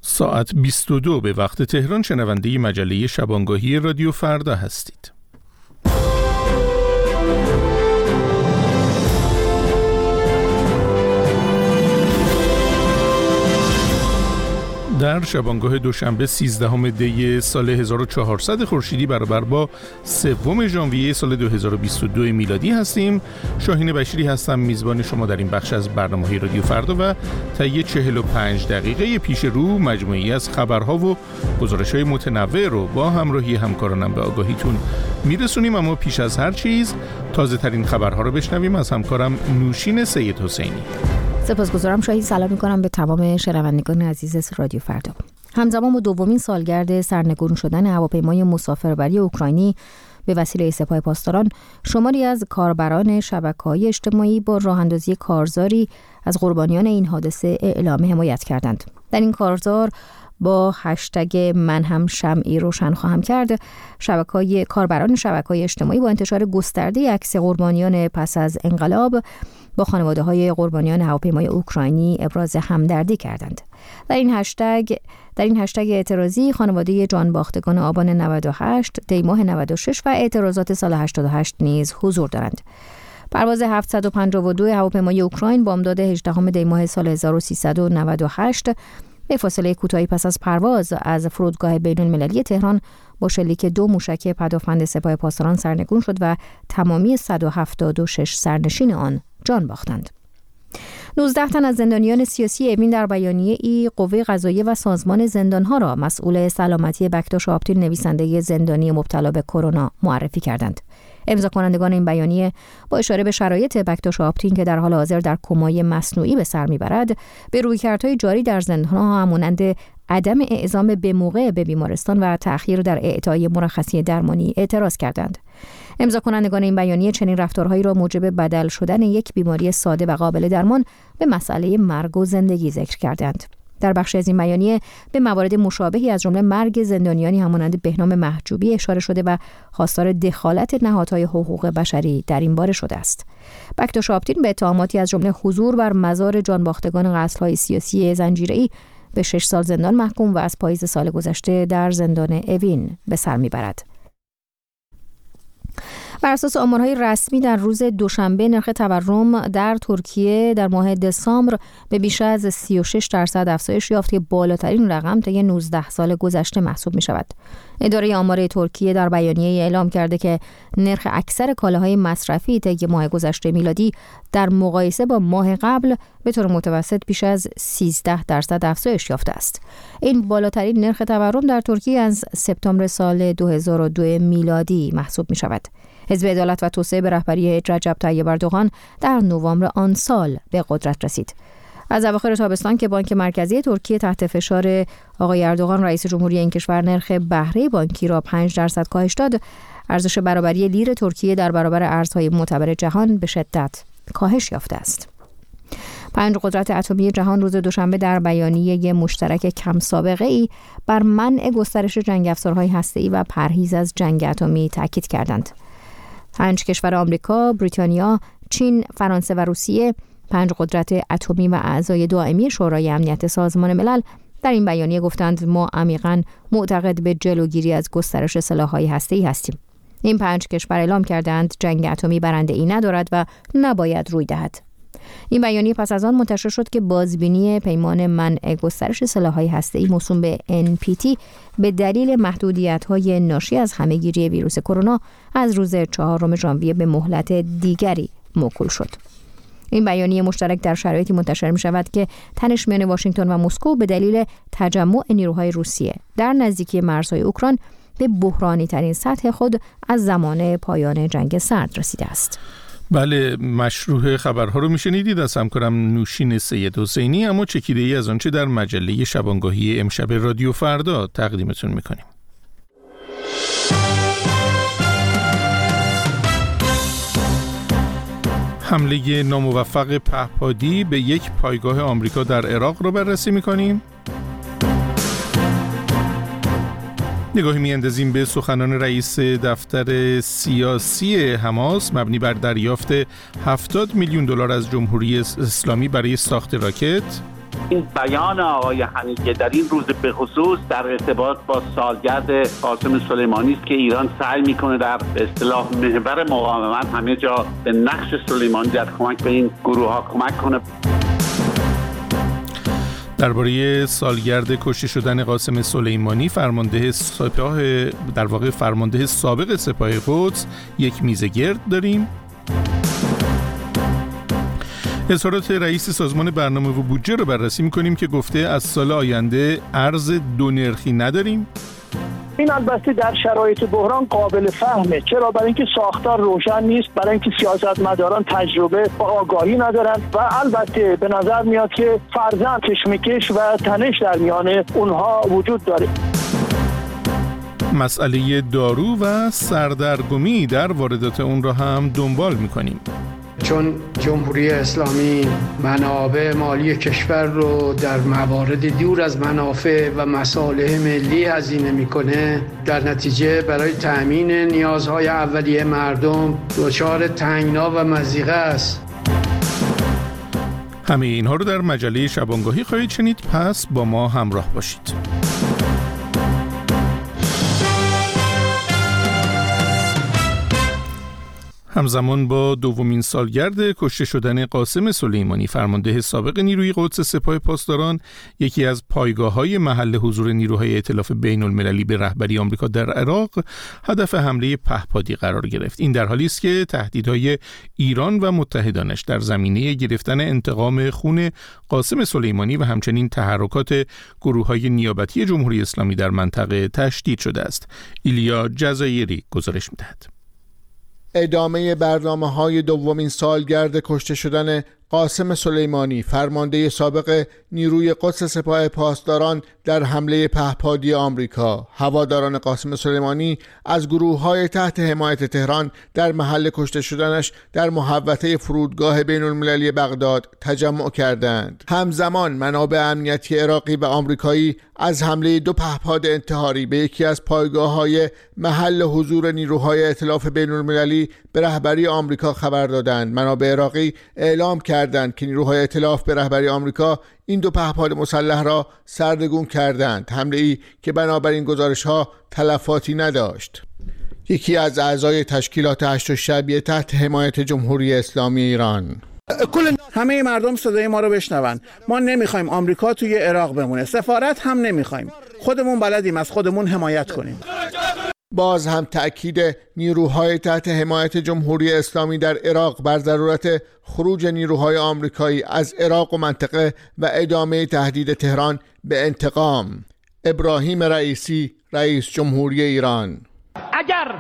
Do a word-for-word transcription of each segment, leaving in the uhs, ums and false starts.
ساعت بیست و دو به وقت تهران شنونده مجله شبانگاهی رادیو فردا هستید. در شبانگاه دوشنبه سیزدهم دی سال هزار و چهارصد خورشیدی برابر با سوم ژانویه سال دو هزار و بیست و دو میلادی هستیم. شاهین بشیری هستم، میزبان شما در این بخش از برنامه رادیو فردا و طی چهل و پنج دقیقه پیش رو مجموعی از خبرها و گزارش‌های متنوع رو با همراهی همکارانم به آگاهیتون میرسونیم. اما پیش از هر چیز تازه ترین خبرها رو بشنویم از همکارم نوشین سید حسینی. سپاسگزارم شاهین. سلام می‌کنم به تمام شنوندگان عزیز رادیو فردا. همزمان با دومین سالگرد سرنگون شدن هواپیمای مسافربری اوکراینی به وسیله سپاه پاسداران، شماری از کاربران شبکه‌های اجتماعی با راه‌اندازی کارزاری از قربانیان این حادثه اعلام حمایت کردند. در این کارزار با هشتگ من هم شمعی روشن خواهم کرد، شبکه‌های کاربران شبکه‌های اجتماعی با انتشار گسترده عکس قربانیان پس از انقلاب با خانواده‌های قربانیان هواپیمای اوکراینی ابراز همدردی کردند. در این هشتگ در این هشتگ اعتراضی خانواده جانباختگان آبان نود و هشت، دیماه نود و شش و اعتراضات سال هشتاد و هشت نیز حضور دارند. پرواز هفتصد و پنجاه و دو هواپیمای اوکراین بامداد هجدهم دیماه سال هزار و سیصد و نود و هشت به فاصله کوتاهی پس از پرواز از فرودگاه بین‌المللی تهران با شلیک دو موشک پدافند سپاه پاسداران سرنگون شد و تمامی صد و هفتاد و شش سرنشین آن جان باختند. نوزده تن از زندانیان سیاسی اوین در بیانیه ای قوه قضاییه و سازمان زندانها را مسئول سلامتی بکتاش آپتین، نویسنده زندانی مبتلا به کرونا، معرفی کردند. امضا کنندگان این بیانیه با اشاره به شرایط بکتاش آپتین که در حال حاضر در کمای مصنوعی به سر میبرد، به رویکردهای جاری در زندانها همانند عدم اعزام به موقع به بیمارستان و تأخیر در اعطای مرخصی درمانی اعتراض کردند. امضا کنندگان این بیانیه چنین رفتارهایی را موجب بدل شدن یک بیماری ساده و قابل درمان به مسئله مرگ و زندگی ذکر کردند. در بخش از این بیانیه به موارد مشابهی از جمله مرگ زندانیانی همانند بهنام محجوبی اشاره شده و خواستار دخالت نهادهای حقوق بشری در این باره شده است. بکتاش آپتین به اتهاماتی از جمله حضور بر مزار جانباختگان قتل‌های سیاسی زنجیره‌ای به شش سال زندان محکوم و از پاییز سال گذشته در زندان اوین به سر میبرد. بر اساس آمارهای رسمی در روز دوشنبه نرخ تورم در ترکیه در ماه دسامبر به بیش از سی و شش درصد افزایش یافت که بالاترین رقم طی نوزده سال گذشته محسوب می شود. اداره آمار ترکیه در بیانیه اعلام کرده که نرخ اکثر کالاهای مصرفی طی ماه گذشته میلادی در مقایسه با ماه قبل به طور متوسط بیش از سیزده درصد افزایش یافته است. این بالاترین نرخ تورم در ترکیه از سپتامبر سال دو هزار و دو میلادی محسوب می شود. حزب عدالت و توسعه به رهبری رجب طیب اردوغان در نوامبر آن سال به قدرت رسید. از اواخر تابستان که بانک مرکزی ترکیه تحت فشار آقای اردوغان رئیس جمهوری این کشور نرخ بهره بانکی را پنج درصد کاهش داد، ارزش برابری لیر ترکیه در برابر ارزهای معتبر جهان به شدت کاهش یافته است. پنج قدرت اتمی جهان روز دوشنبه در بیانیه مشترک کم سابقه ای بر منع گسترش جنگ افزارهای هسته‌ای و پرهیز از جنگ اتمی تاکید کردند. پنج کشور آمریکا، بریتانیا، چین، فرانسه و روسیه، پنج قدرت اتمی و اعضای دائمی شورای امنیت سازمان ملل در این بیانیه گفتند ما عمیقاً معتقد به جلوگیری از گسترش سلاح‌های هسته‌ای هستیم. این پنج کشور اعلام کردند جنگ اتمی برنده‌ای ندارد و نباید روی دهد. این بیانیه پس از آن منتشر شد که بازبینی پیمان منع گسترش سلاح‌های هسته‌ای موسوم به ان پی تی به دلیل محدودیت‌های ناشی از همه‌گیری ویروس کرونا از روز چهارم ژانویه به مهلت دیگری موکول شد. این بیانیه مشترک در شرایطی منتشر می‌شود که تنش میان واشنگتن و مسکو به دلیل تجمع نیروهای روسیه در نزدیکی مرزهای اوکراین به بحرانی ترین سطح خود از زمان پایان جنگ سرد رسیده است. بله، مشروع خبرها رو میشنیدید از همکارم نوشین سید حسینی. اما چکیده ای از آنچه در مجله شبانگاهی امشب رادیو فردا تقدیمتون میکنیم. حمله ناموفق پهپادی به یک پایگاه آمریکا در عراق رو بررسی میکنیم. نگاهی می‌اندازیم به سخنان رئیس دفتر سیاسی حماس مبنی بر دریافت هفتاد میلیون دلار از جمهوری اسلامی برای ساخت راکت. این بیان آقای حمیدیه در این روز به خصوص در ارتباط با سالگرد قاسم سلیمانی است که ایران سعی میکنه در به اصطلاح محور مقاومت همه جا به نقش سلیمانی در کمک به این گروه ها کمک کنه. درباره سالگرد کشته شدن قاسم سلیمانی، فرمانده سپاه در واقع فرمانده سابق سپاه قدس یک میزه گرد داریم. اظهارات رئیس سازمان برنامه و بودجه رو بررسی می‌کنیم که گفته از سال آینده ارز دو نرخی نداریم. این البته در شرایط بحران قابل فهمه. چرا؟ برای اینکه ساختار روشن نیست، برای اینکه سیاستمداران تجربه و آگاهی ندارن و البته به نظر میاد که فرضاً کشمکش و تنش در میان اونها وجود داره. مسئله دارو و سردرگمی در واردات اون را هم دنبال می‌کنیم. چون جمهوری اسلامی منابع مالی کشور رو در موارد دور از منافع و مصالح ملی هزینه میکنه، در نتیجه برای تأمین نیازهای اولیه مردم دچار تنگنا و مضیقه است. همه اینها رو در مجله شبانگاهی خواهید شنید، پس با ما همراه باشید. همزمان با دومین سالگرد کشته شدن قاسم سلیمانی، فرمانده سابق نیروی قدس سپاه پاسداران، یکی از پایگاه‌های محل حضور نیروهای ائتلاف بین المللی به رهبری آمریکا در عراق هدف حمله پهپادی قرار گرفت. این در حالی است که تهدیدهای ایران و متحدانش در زمینه گرفتن انتقام خون قاسم سلیمانی و همچنین تحرکات گروه‌های نیابتی جمهوری اسلامی در منطقه تشدید شده است. ایلیا جزایری گزارش می‌دهد. ادامه برنامه‌های دومین سالگرد کشته شدن قاسم سلیمانی، فرمانده سابق نیروی قدس سپاه پاسداران در حمله پهپادی آمریکا. هواداران قاسم سلیمانی از گروه‌های تحت حمایت تهران در محل کشته شدنش در محوطه فرودگاه بین المللی بغداد تجمع کردند. همزمان منابع امنیتی عراقی و آمریکایی از حمله دو پهپاد انتحاری به یکی از پایگاه‌های محل حضور نیروهای ائتلاف بین المللی به رهبری آمریکا خبر دادند. منابع عراقی اعلام کردند که نیروهای ائتلاف به رهبری آمریکا این دو پهپاد مسلح را سردرگم کردند، حمله‌ای که بنابراین گزارش‌ها تلفاتی نداشت. یکی از اعضای تشکیلات هشت شعبیه تحت حمایت جمهوری اسلامی ایران: کل همه مردم صدای ما رو بشنون. ما نمیخوایم آمریکا توی عراق بمونه، سفارت هم نمیخوایم، خودمون بلدیم از خودمون حمایت کنیم. باز هم تأکید نیروهای تحت حمایت جمهوری اسلامی در عراق بر ضرورت خروج نیروهای آمریکایی از عراق و منطقه و ادامه تهدید تهران به انتقام. ابراهیم رئیسی، رئیس جمهوری ایران: اگر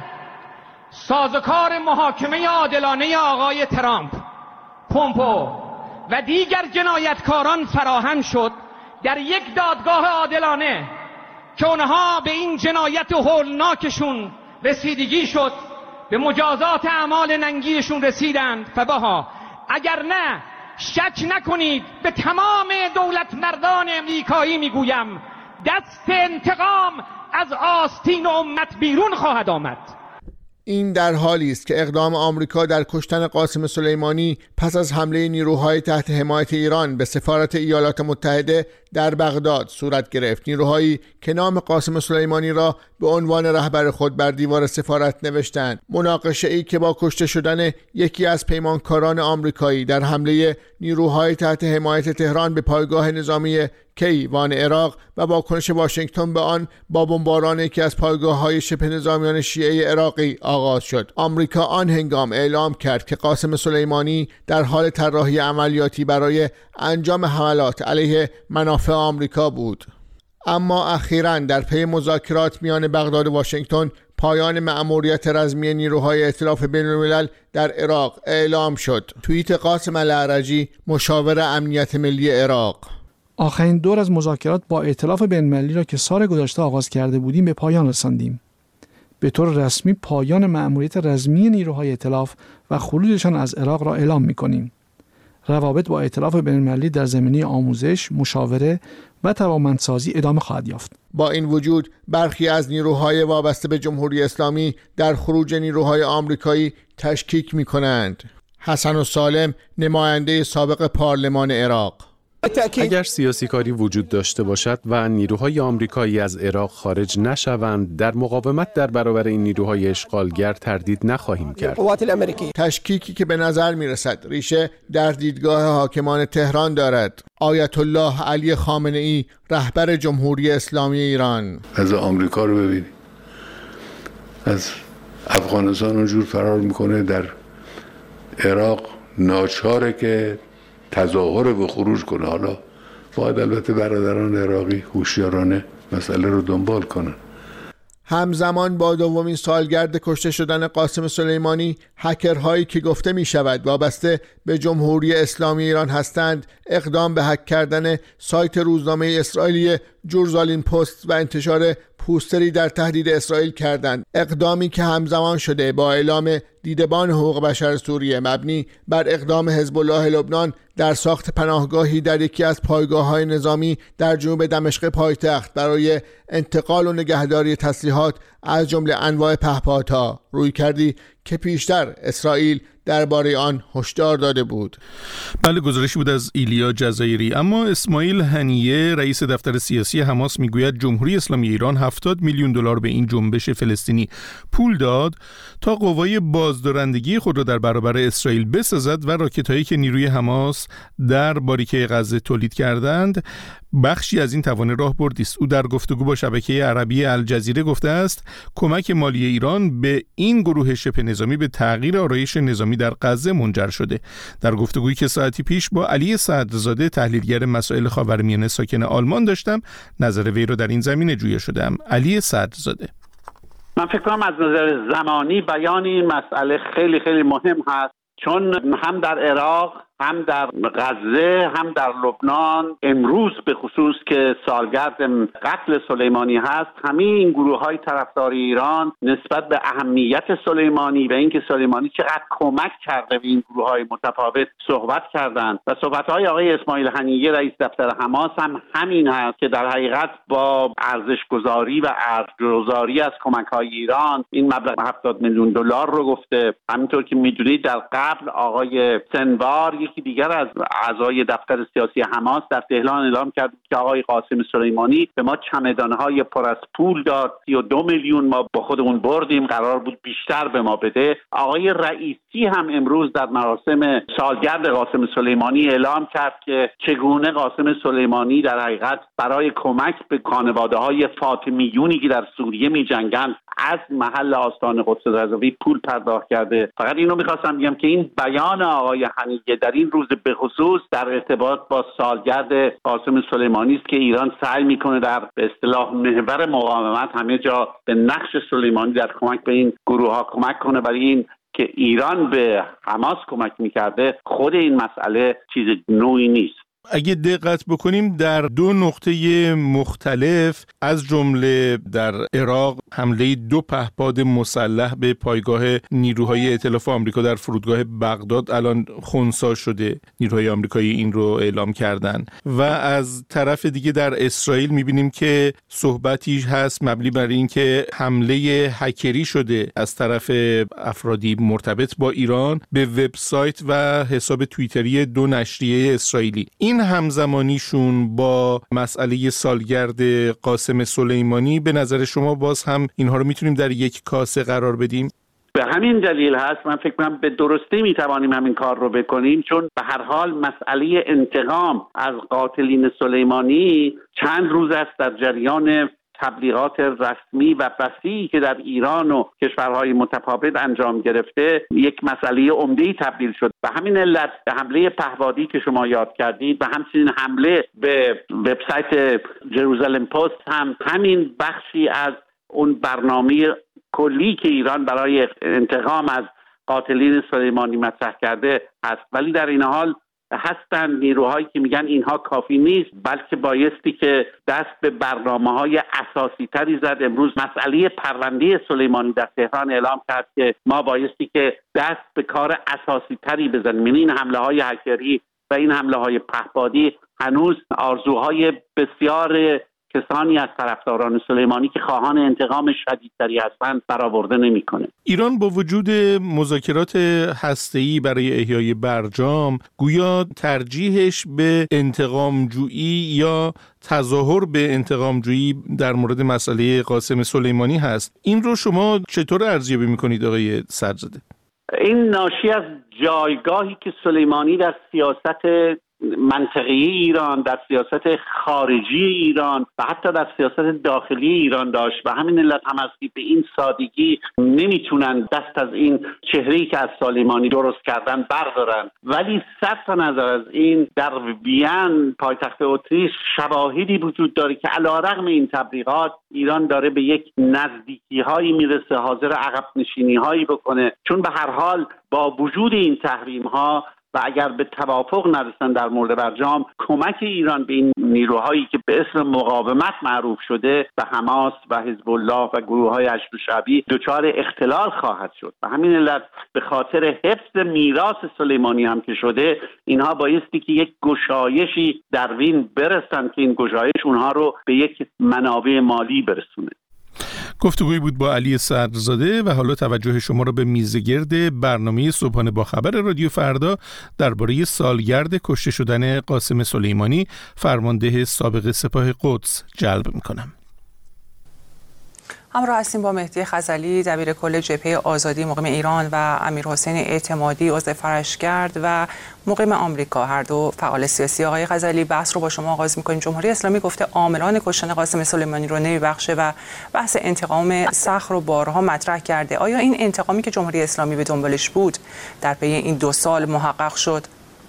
سازوکار محاکمه عادلانه آقای ترامپ، پومپو و دیگر جنایتکاران فراهم شد در یک دادگاه عادلانه که اونها به این جنایت هولناکشون رسیدگی شد، به مجازات اعمال ننگیشون رسیدند، فبها. اگر نه، شک نکنید به تمام دولت مردان امریکایی میگویم دست انتقام از آستین امت بیرون خواهد آمد. این در حالی است که اقدام آمریکا در کشتن قاسم سلیمانی پس از حمله نیروهای تحت حمایت ایران به سفارت ایالات متحده در بغداد صورت گرفت. نیروهایی که نام قاسم سلیمانی را به عنوان رهبر خود بر دیوار سفارت نوشتند. مناقشه‌ای که با کشته شدن یکی از پیمانکاران آمریکایی در حمله نیروهای تحت حمایت تهران به پایگاه نظامی کیوان عراق و واکنش واشنگتن به آن با بمباران یکی از پایگاه‌های شبه نظامیان شیعه عراقی آغاز شد. آمریکا آن هنگام اعلام کرد که قاسم سلیمانی در حال طراحی عملیاتی برای انجام حملات علیه منافع آمریکا بود. اما اخیراً در پی مذاکرات میان بغداد و واشنگتن پایان مأموریت رزمی نیروهای ائتلاف بین الملل در عراق اعلام شد. توییت قاسم الاعرجی، مشاور امنیت ملی عراق: آخرین دور از مذاکرات با ائتلاف بین‌المللی را که سال گذشته آغاز کرده بودیم به پایان رساندیم. به طور رسمی پایان مأموریت رزمی نیروهای ائتلاف و خروجشان از عراق را اعلام می‌کنیم. روابط با ائتلاف بین‌المللی در زمینه آموزش، مشاوره و توانمندسازی ادامه خواهد یافت. با این وجود برخی از نیروهای وابسته به جمهوری اسلامی در خروج نیروهای آمریکایی تشکیک می‌کنند. حسن السالم، نماینده سابق پارلمان عراق: اگر سیاسی کاری وجود داشته باشد و نیروهای آمریکایی از عراق خارج نشوند، در مقاومت در برابر این نیروهای اشغالگر تردید نخواهیم کرد. تشکیکی که به نظر میرسد ریشه در دیدگاه حاکمان تهران دارد. آیت الله علی خامنه‌ای، رهبر جمهوری اسلامی ایران: از آمریکا رو ببینید، از افغانستان اونجور فرار میکنه، در عراق ناچاره که تظاهر و خروج کنه. حالا باید البته برادران عراقی هوشیارانه مسئله رو دنبال کنن. همزمان با دومین سالگرد کشته شدن قاسم سلیمانی، هکرهایی که گفته می شود وابسته به جمهوری اسلامی ایران هستند، اقدام به هک کردن سایت روزنامه اسرائیلی جورزالین پست و انتشار پوستری در تهدید اسرائیل کردند. اقدامی که همزمان شده با اعلام دیدبان حقوق بشر سوریه مبنی بر اقدام حزب الله لبنان در ساخت پناهگاهی در یکی از پایگاه‌های نظامی در جنوب دمشق پایتخت برای انتقال و نگهداری تسلیحات از جمله انواع پهپادها، روی کردی که پیشتر اسرائیل درباره آن هشدار داده بود. بله، گزارشی بود از ایلیا جزایری. اما اسماعیل هنیه، رئیس دفتر سیاسی حماس، میگوید جمهوری اسلامی ایران هفتاد میلیون دلار به این جنبش فلسطینی پول داد تا قوای بازدارندگی خود را در برابر اسرائیل بسازد و راکت‌هایی که نیروی حماس در باریکه غزه تولید کردند بخشی از این توان راهبردی است. او در گفتگو با شبکه عربی الجزیره گفته است کمک مالی ایران به این گروه شبه نظامی به تغییر آرایش نظامی در غزه منجر شده. در گفتگویی که ساعتی پیش با علی صدرزاده، تحلیلگر مسائل خاورمیانه ساکن آلمان داشتم، نظر وی را در این زمینه جویا شدم. علی صدرزاده: من فکر کنم از نظر زمانی بیان این مسئله خیلی خیلی مهم هست، چون هم در عراق، هم در غزه، هم در لبنان امروز به خصوص که سالگرد قتل سلیمانی هست، همه این گروه های طرفدار ایران نسبت به اهمیت سلیمانی و اینکه سلیمانی چقدر کمک کرده به این گروه های متفاوت صحبت کردند و صحبت های آقای اسماعیل هنیه رئیس دفتر حماس هم همین هست که در حقیقت با ارزش گذاری و ارزش‌گذاری از کمک های ایران این مبلغ هفتاد میلیون دلار رو گفته. همینطور که میدونید در قبل آقای سنوار، یکی دیگر از اعضای دفتر سیاسی حماس، در تهران اعلام کرد که آقای قاسم سلیمانی به ما چمدان‌های پر از پول داد، سی و دو میلیون ما با خودمون بردیم، قرار بود بیشتر به ما بده. آقای رئیسی هم امروز در مراسم سالگرد قاسم سلیمانی اعلام کرد که چگونه قاسم سلیمانی در حقیقت برای کمک به خانواده‌های فاطمیونی که در سوریه می‌جنگند از محل آستان قدس رضوی پول پرداخت کرده. فقط اینو می‌خواستم بگم که این بیان آقای هنیه در این روز به خصوص در ارتباط با سالگرد قاسم سلیمانی است که ایران سعی میکنه در به اصطلاح محور مقاومت همه جا به نقش سلیمانی در کمک به این گروه ها کمک کنه. برای این که ایران به حماس کمک میکرده، خود این مسئله چیز نوعی نیست. اگه دقت بکنیم در دو نقطه مختلف، از جمله در عراق حمله دو پهپاد مسلح به پایگاه نیروهای ائتلاف آمریکا در فرودگاه بغداد الان خنثی شده، نیروهای آمریکایی این رو اعلام کردن، و از طرف دیگه در اسرائیل میبینیم که صحبتی هست مبنی بر این که حمله هکری شده از طرف افرادی مرتبط با ایران به وبسایت و حساب توییتری دو نشریه اسرائیلی. این همزمانیشون با مسئله سالگرد قاسم سلیمانی، به نظر شما باز هم اینها رو میتونیم در یک کاسه قرار بدیم؟ به همین دلیل هست من فکر کنم به درستی میتوانیم همین کار رو بکنیم، چون به هر حال مسئله انتقام از قاتلین سلیمانی چند روز است در جریان تبلیغات رسمی و وسیعی که در ایران و کشورهای متفاوت انجام گرفته یک مسئله عمده‌ای تبدیل شد. به همین علت به حمله پهپادی که شما یاد کردید و همچنین حمله به وبسایت جروزالم پست هم همین بخشی از اون برنامه کلی که ایران برای انتقام از قاتلین سلیمانی مطرح کرده است. ولی در این حال هستند نیروهایی که میگن اینها کافی نیست، بلکه بایستی که دست به برنامه‌های اساسی تری زد. امروز مسئله پرونده سلیمانی در تهران اعلام کرد که ما بایستی که دست به کار اساسی تری بزنیم. یعنی این حمله های هکری و این حمله های پهپادی هنوز آرزوهای بسیار کسانی از طرفداران سلیمانی که خواهان انتقام شدیدتری هستند برآورده نمی‌کنه. ایران با وجود مذاکرات هسته‌ای برای احیای برجام گویا ترجیحش به انتقام جویی یا تظاهر به انتقام جویی در مورد مسئله قاسم سلیمانی هست. این رو شما چطور ارزیابی می‌کنید آقای سدرزاده؟ این ناشی از جایگاهی که سلیمانی در سیاست منطقی ایران، در سیاست خارجی ایران و حتی در سیاست داخلی ایران داشت و همین علت هم است که به این سادگی نمیتونن دست از این چهره‌ای که از سلیمانی درست کردن بردارن. ولی صرف نظر از این در وین پایتخت اتریش شواهدی وجود داره که علیرغم این تبلیغات ایران داره به یک نزدیکی هایی میرسه، حاضر عقب نشینی هایی بکنه، چون به هر حال با وجود این تحریم ها و اگر به توافق نرسن در مورد برجام، کمک ایران به این نیروهایی که به اسم مقاومت معروف شده و حماس و حزب الله و گروه‌های حشد شعبی دچار اختلال خواهد شد. و همین علت به خاطر حفظ میراث سلیمانی هم که شده، اینها بایستی که یک گشایشی در وین برسن که این گشایش اونها رو به یک منابع مالی برسونه. گفتگویی بود با علی سدرزاده و حالا توجه شما را به میزگرد برنامه صبحانه با خبر رادیو فردا درباره سالگرد کشته شدن قاسم سلیمانی، فرمانده سابق سپاه قدس جلب می‌کنم. همراه هستیم با مهدی خزعلی، دبیر کل جبهه آزادی مقیم ایران، و امیرحسین اعتمادی، عضو فرشگرد و مقیم آمریکا، هر دو فعال سیاسی. آقای خزعلی، بحث رو با شما آغاز می‌کنیم. جمهوری اسلامی گفته عاملان کشتن قاسم سلیمانی رو نمیبخشه و بحث انتقام سخت رو بارها مطرح کرده. آیا این انتقامی که جمهوری اسلامی به دنبالش بود در پی این دو سال محقق شد؟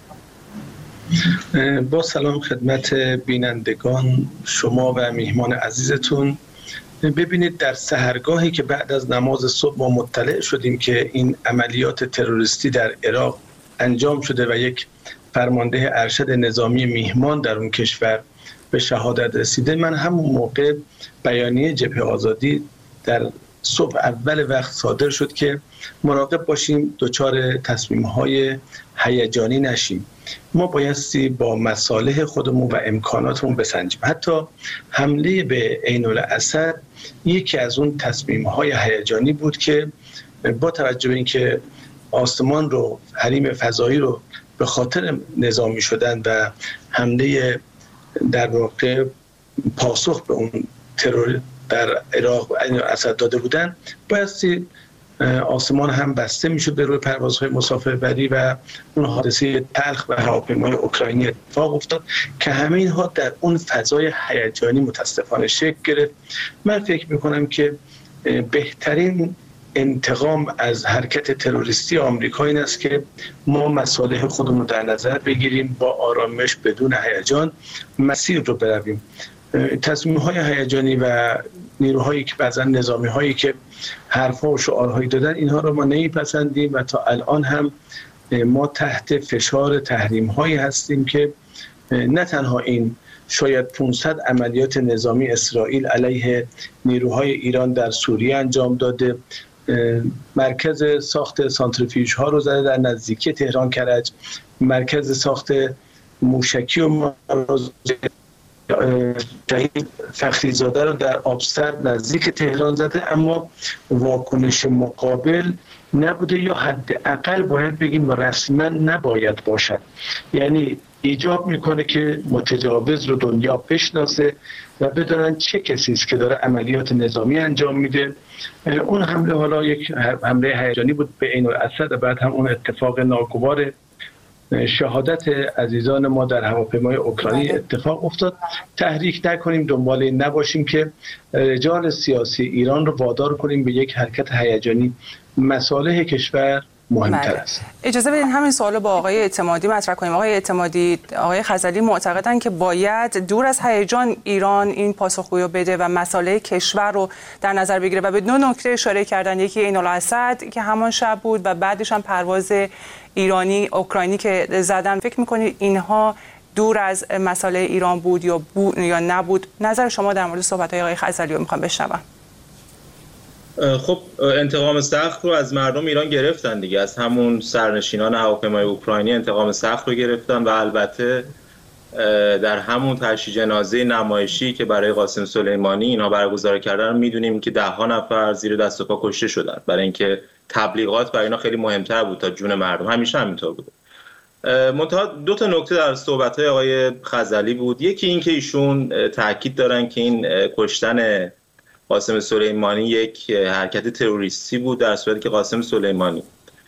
با سلام خدمت بینندگان شما و میهمان عزیزتون. ببینید، در سحرگاهی که بعد از نماز صبح ما مطلع شدیم که این عملیات تروریستی در عراق انجام شده و یک فرمانده ارشد نظامی میهمان در اون کشور به شهادت رسیده، من همون موقع بیانیه جبهه آزادی در صبح اول وقت صادر شد که مراقب باشیم دچار تصمیم‌های هیجانی نشیم. ما بایستی با مصالح خودمون و امکاناتمون بسنجیم. حتی حمله به عین الاسد یکی از اون تصمیم‌های هیجانی بود که با توجه به اینکه آسمان رو، حریم فضایی رو به خاطر نظامی شدن و حمله در واقع پاسخ به اون ترور در عراق عین الاسد داده بودن، بایستی آسمان هم بسته میشد به روی پروازهای مسافربری و اون حادثه تلخ و هواپیمای اوکراینی اتفاق افتاد که همه اینها در اون فضای هیجانی متاسفانه شکل گرفت. من فکر میکنم که بهترین انتقام از حرکت تروریستی آمریکا این است که ما مصالح خودمون رو در نظر بگیریم، با آرامش بدون هیجان مسیر رو برویم. تصمیم‌های هیجانی و نیروهایی که بعضا نظامی‌هایی که حرفا و شعارهایی دادن، اینها رو ما نمیپسندیم و تا الان هم ما تحت فشار تحریم‌هایی هستیم که نه تنها این شاید پانصد عملیات نظامی اسرائیل علیه نیروهای ایران در سوریه انجام داده، مرکز ساخت سانتریفیوژها رو زده در نزدیکی تهران کرج، مرکز ساخت موشکی و شهید فخریزاده رو در آبستر نزدیک تهران زده، اما واکنش مقابل نبوده یا حداقل باید بگیم رسما نباید باشد. یعنی ایجاب میکنه که متجاوز رو دنیا بشناسه و بدونن چه کسی است که داره عملیات نظامی انجام میده. اون حمله حالا یک حمله هیجانی بود به عین الاسد و بعد هم اون اتفاق ناگوار شهادت عزیزان ما در هواپیمای اوکراینی اتفاق افتاد. تحریک نکنیم، دنبال این نباشیم که رجال سیاسی ایران رو وادار کنیم به یک حرکت هیجانی. مصالح کشور مهمتر است. اجازه بدین همین سوالو با آقای اعتمادی مطرح کنیم. آقای اعتمادی، آقای خزعلی معتقدن که باید دور از هیجان ایران این پاسخگویی بده و مصالح کشور رو در نظر بگیره و به دو نکته اشاره کردن. یکی عین الاسد که همان شب بود و بعدش هم پرواز ایرانی اوکراینی که زدن. فکر می‌کنید اینها دور از مصالح ایران بود یا بود یا نبود؟ نظر شما در مورد صحبت‌های آقای خزعلی رو می‌خوام بشنوم. خب انتقام سخت رو از مردم ایران گرفتن دیگه، از همون سرنشینان هواپیمای اوکراینی انتقام سخت رو گرفتن و البته در همون تشییع جنازه نمایشی که برای قاسم سلیمانی اینا برگزار کردن میدونیم که ده ها نفر زیر دست و پا کشته شدن، برای اینکه تبلیغات برای اینا خیلی مهمتر بود تا جون مردم. همیشه همینطور بوده. منتها دو تا نکته در صحبت‌های آقای خزعلی بود. یکی این که ایشون تاکید دارن که این کشتن قاسم سلیمانی یک حرکت تروریستی بود، در صورتی که قاسم سلیمانی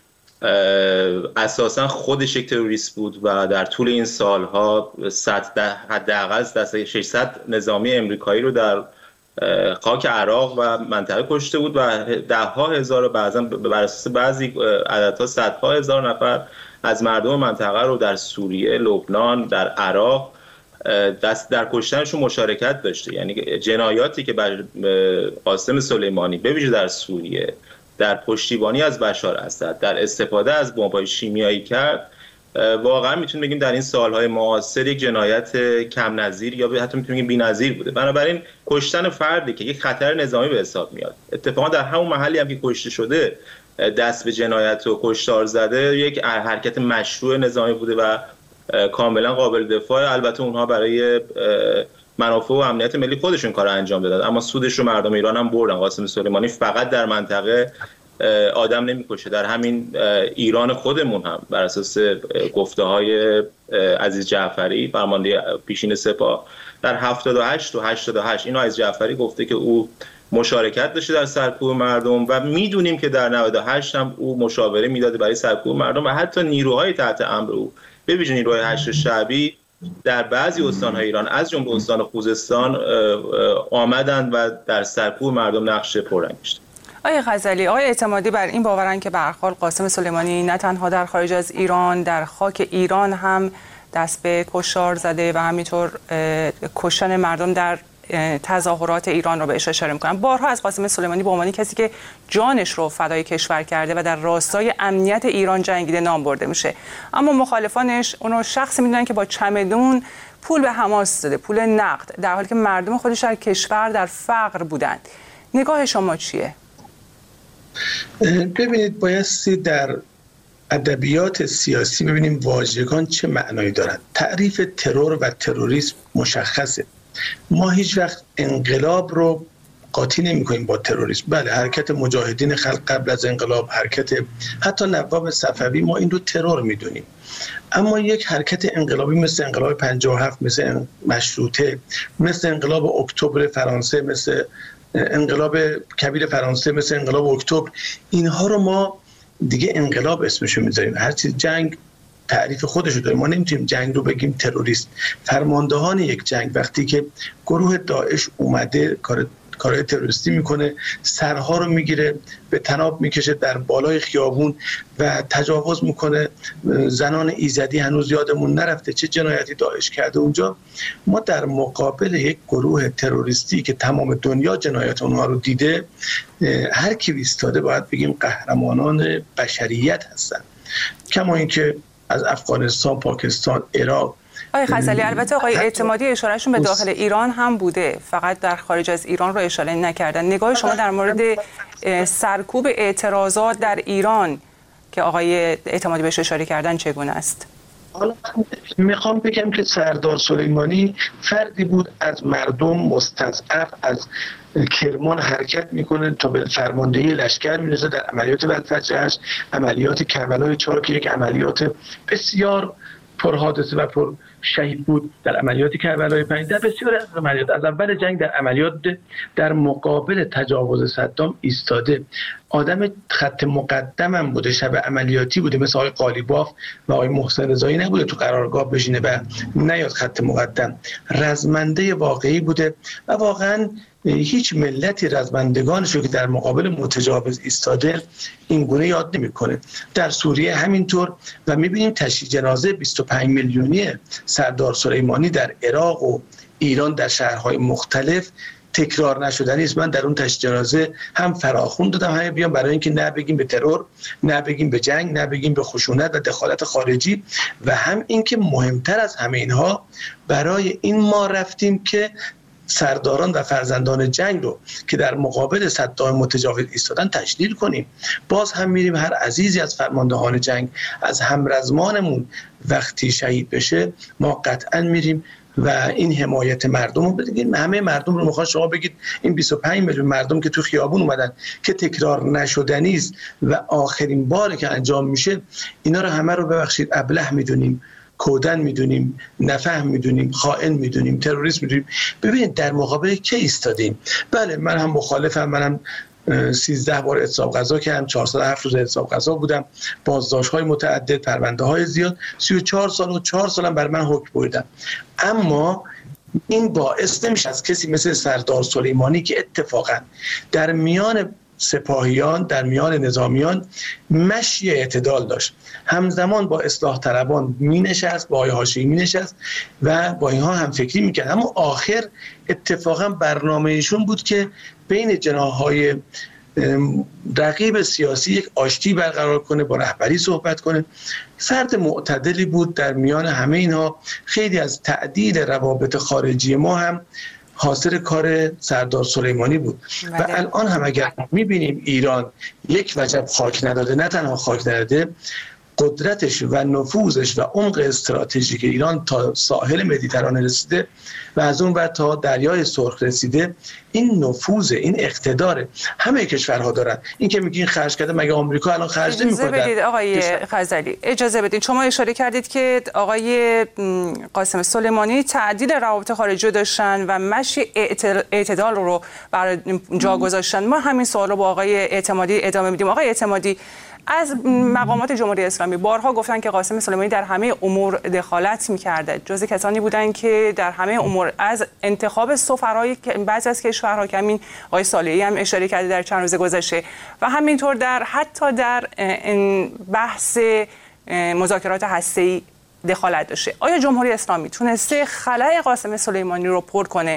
اساسا خودش یک تروریست بود و در طول این سالها حداقل دست ششصد نظامی امریکایی رو در خاک عراق و منطقه کشته بود و ده ها هزار و بعضا بر اساس بعضی عددها صدها هزار نفر از مردم منطقه رو در سوریه، لبنان، در عراق دست در کشتنشون مشارکت داشته. یعنی جنایاتی که بر قاسم سلیمانی به ویژه در سوریه در پشتیبانی از بشار اسد، در استفاده از بمب‌های شیمیایی کرد، واقعا میتونیم بگیم در این سالهای معاصر یک جنایت کم نظیر یا حتی میتونیم بگیم بی‌نظیر بوده. بنابراین کشتن فردی که یک خطر نظامی به حساب میاد، اتفاقا در همون محلی هم که کشته شده دست به جنایت و کشتار زده، یک حرکت مشروع نظامی بوده و کاملا قابل دفاع. البته اونها برای منافع و امنیت ملی خودشون کار انجام دادن، اما سودش رو مردم ایران هم بردن. قاسم سلیمانی فقط در منطقه آدم نمیکشه، در همین ایران خودمون هم بر اساس گفته‌های عزیز جعفری فرمانده پیشین سپاه در هفتاد و هشت و هشتاد و هشت اینو عزیز جعفری گفته که او مشارکت داشته در سرکوب مردم و میدونیم که در نود و هشت هم او مشاوره میداده برای سرکوب مردم و حتی نیروهای تحت امر او به ویژه نیروهای هشت شعبی در بعضی استان‌های ایران از جمله استان خوزستان آمدند و در سرکوب مردم نقش پررنگ داشتند. آقای غزالی، آقای اعتمادی بر این باورن که به هر حال قاسم سلیمانی نه تنها در خارج از ایران، در خاک ایران هم دست به کشتار زده و همینطور کشتن مردم در تظاهرات ایران رو بهش اشاره می‌کنن. بارها از قاسم سلیمانی به عنوان کسی که جانش رو فدای کشور کرده و در راستای امنیت ایران جنگیده نام برده میشه، اما مخالفانش اونو شخصی میدونن که با چمدون پول به حماس داده، پول نقد، در حالی که مردم خودش در کشور در فقر بودند. نگاه شما چیه؟ ببینید، بایستی در ادبیات سیاسی ببینیم واژگان چه معنایی دارند. تعریف ترور و تروریسم مشخصه. ما هیچ وقت انقلاب رو قاطی نمی کنیم با تروریسم. بله، حرکت مجاهدین خلق قبل از انقلاب، حرکت حتی نواب صفوی، ما این رو ترور میدونیم. اما یک حرکت انقلابی مثل انقلاب پنجاه و هفت، مثل مشروطه، مثل انقلاب اکتبر فرانسه، مثل انقلاب کبیر فرانسه، مثل انقلاب اکتبر، اینها رو ما دیگه انقلاب اسمشو میذاریم. هر چیز جنگ تعریف خودشو داره. ما نمیتونیم جنگ رو بگیم تروریست. فرماندهان یک جنگ وقتی که گروه داعش اومده کار کارهای تروریستی میکنه، سرها رو میگیره، به طناب میکشه در بالای خیابون و تجاوز میکنه، زنان ایزدی هنوز یادمون نرفته چه جنایتی داعش کرده اونجا. ما در مقابل یک گروه تروریستی که تمام دنیا جنایت اونها رو دیده، هر کی ایستاده باید بگیم قهرمانان بشریت هستن. کما اینکه از افغانستان، پاکستان، عراق. آقای غزالی، البته آقای اعتمادی اشارهشون به داخل ایران هم بوده، فقط در خارج از ایران رو اشاره نکردن. نگاه شما در مورد سرکوب اعتراضات در ایران که آقای اعتمادی بهش اشاره کردن چگونه است؟ حالا میخوام بگم که سردار سلیمانی فردی بود از مردم مستضعف، از کرمان حرکت میکنه تا به فرماندهی لشکر میرسه در عملیات بلفجر، عملیات کربلای چهار که یک عملیات بسیار پر حادثه و پر شهید بود، در عملیات کربلای پنج، در بسیار از عملیات از اول جنگ در عملیات در مقابل تجاوز صدام ایستاده. آدم خط مقدم هم بوده، شب عملیاتی بوده، مثل آقای قالیباف و آقای محسن رضایی نبوده تو قرارگاه بشینه و نیاد خط مقدم. رزمنده واقعی بوده و واقعا هیچ ملتی رزمندگانشو که در مقابل متجاوز ایستاده این گونه یاد نمیکنه. در سوریه همینطور و میبینیم تشییع جنازه بیست و پنج میلیونی سردار سلیمانی در عراق و ایران در شهرهای مختلف تکرار نشدنی است. من در اون تشییع جنازه هم فراخوان دادم، همه بیان برای اینکه نه بگیم به ترور، نه بگیم به جنگ، نه بگیم به خشونت و دخالت خارجی، و هم اینکه مهمتر از همه اینها برای این ما رفتیم که سرداران و فرزندان جنگ رو که در مقابل صدام متجاوز ایستادن تشدید کنیم. باز هم میریم هر عزیزی از فرماندهان جنگ، از همرزمانمون وقتی شهید بشه، ما قطعا میریم و این حمایت مردم رو بگید. همه مردم رو میخواد شما بگید این بیست و پنج میلیون مردم که تو خیابون اومدن که تکرار نشدنی است و آخرین باری که انجام میشه، اینا رو همه رو ببخشید ابله میدونیم، کودن میدونیم، نفهم میدونیم، خائن میدونیم، تروریست میدونیم. ببینید در مقابل کی ایستادیم؟ بله من هم مخالفم، منم سیزده بار اعتصاب غذا کردم، چهارصد و هفت روز اعتصاب غذا بودم، بازداشت‌های متعدد، پرونده‌های زیاد، سی و چهار سال و چهار سالم بر من حکم بردم. اما این باعث نمیشه از کسی مثل سردار سلیمانی که اتفاقا در میان سپاهیان، در میان نظامیان مشی اعتدال داشت، همزمان با اصلاح طلبان می نشست، با آقای هاشمی می نشست و با اینها هم فکری می کرد. اما آخر اتفاقا برنامه ایشون بود که بین جناح‌های رقیب سیاسی یک آشتی برقرار کنه، با رهبری صحبت کنه. فرد معتدلی بود در میان همه اینها. خیلی از تعدیل روابط خارجی ما هم حاصل کار سردار سلیمانی بود و الان هم اگر میبینیم ایران یک وجب خاک نداده، نه تنها خاک نداده، قدرتش و نفوذش و عمق استراتژیک ایران تا ساحل مدیترانه رسیده و از اون بعد تا دریای سرخ رسیده. این نفوذ، این اقتدار همه کشورها دارن. این که میگین خرج کرده، مگه آمریکا الان خرج نمی‌کنه؟ اجازه بدید آقای خزعلی، اجازه بدید. شما اشاره کردید که آقای قاسم سلیمانی تعدیل روابط خارجی داشتن و مشی اعتدال رو برای جا گذاشتن. ما همین سوال رو با آقای اعتمادی ادامه میدیم. آقای اعتمادی، از مقامات جمهوری اسلامی بارها گفتن که قاسم سلیمانی در همه امور دخالت می‌کرده. جزء کسانی بودن که در همه امور، از انتخاب سفرای بعضی از کشورها که همین آقای صالحی هم اشاره کرده در چند روز گذشته و همینطور در حتی در بحث مذاکرات هسته‌ای دخالت داشته. آیا جمهوری اسلامی تونسته خلأ قاسم سلیمانی رو پر کنه؟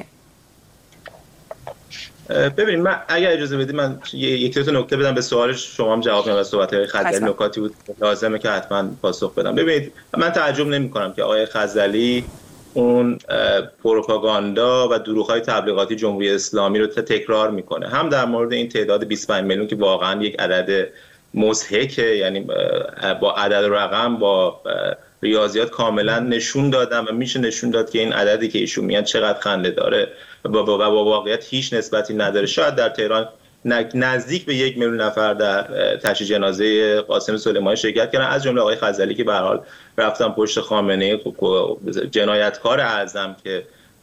ببینید، من اگر اجازه بدید من یک دو تا نکته بدم به سوال شما هم جواب بدم. صحبت‌های خزعلی نکاتی بود لازمه که حتما پاسخ بدم. ببینید، من تعجب نمی‌کنم که آقای خزعلی اون پروپاگاندا و دروغ‌های تبلیغاتی جمهوری اسلامی رو تکرار میکنه، هم در مورد این تعداد بیست و پنج میلیون که واقعا یک عدد مضحکه، یعنی با عدد و رقم، با ریاضیات کاملا نشون دادم و میشه نشون داد که این عددی که ایشون میگن چقدر خنده داره و با, با, با واقعیت هیچ نسبتی نداره. شاید در تهران نزدیک به یک میلیون نفر در تشییع جنازه قاسم سلیمانی شرکت کردن، از جمله آقای خزعلی که به هر حال رفتن پشت خامنه‌ای، جنایتکار اعظم که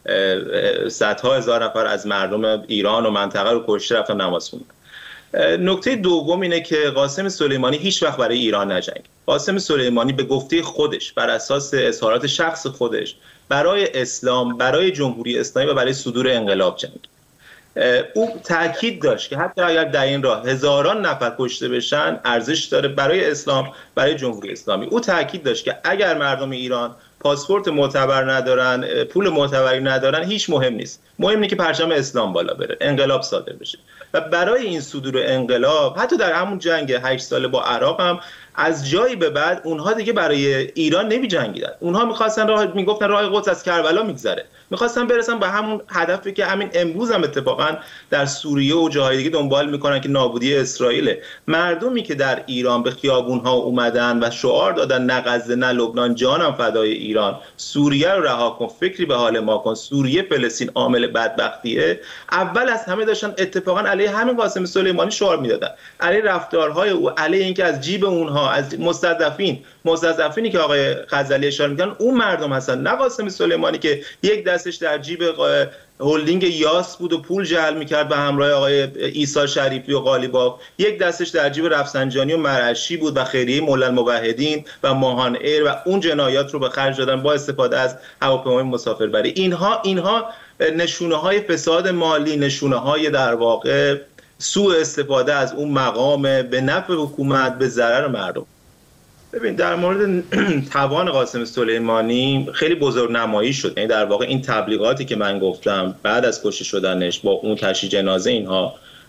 صدها هزار نفر از مردم ایران و منطقه رو کشته، رفتن نماز خوندن. نکته دوم اینه که قاسم سلیمانی هیچ وقت برای ایران نجنگید. قاسم سلیمانی به گفته خودش، بر اساس اظهارات شخص خودش، برای اسلام، برای جمهوری اسلامی و برای صدور انقلاب جنگید. او تاکید داشت که حتی اگر در این راه هزاران نفر کشته بشن ارزش داره برای اسلام، برای جمهوری اسلامی. او تاکید داشت که اگر مردم ایران پاسپورت معتبر ندارن، پول معتبری ندارن، هیچ مهم نیست. مهم اینه که پرچم اسلام بالا بره، انقلاب صادر بشه. و برای این صدور انقلاب، حتی در همون جنگ هشت ساله با عراق هم از جایی به بعد اونها دیگه برای ایران نمی جنگیدن. اونها می‌خواستن راه میگفتن راه قدس از کربلا میگذره. می‌خواستن برسن به همون هدفی که همین امروز هم اتفاقا در سوریه و جاهای دیگه دنبال میکنن که نابودی اسرائیل. مردمی که در ایران به خیابون‌ها اومدن و شعار دادن نه غزه نه لبنان، جانم فدای ایران، سوریه رو رها کن، فکری به حال ما کن، سوریه فلسطین عامل بدبختیه، اول از همه داشتن اتفاقا علیه همین قاسم سلیمانی شعار میدادن، علیه رفتارهای او، علیه اینکه از جیب اونها، از مستضعفین مستضعفینی که آقای غزالی اشاره میکنن اون مردم هستن، نه قاسم سلیمانی که یک دستش در جیب هلدینگ یاس بود و پول جعل میکرد به همراه آقای عیسی شریفی و قالیباف، یک دستش در جیب رفسنجانی و مرعشی بود و خیریه مولا الموحدین و ماهان ایر و اون جنایات رو به خرج دادن با استفاده از هواپیمای مسافربری. اینها اینها نشونه های فساد مالی، نشونه های در واقع سوء استفاده از اون مقام به نفع حکومت به ضرر مردم. ببین، در مورد توان قاسم سلیمانی خیلی بزرگ نمایی شد. یعنی در واقع این تبلیغاتی که من گفتم بعد از کشته شدنش با اون تشییع جنازه، اینها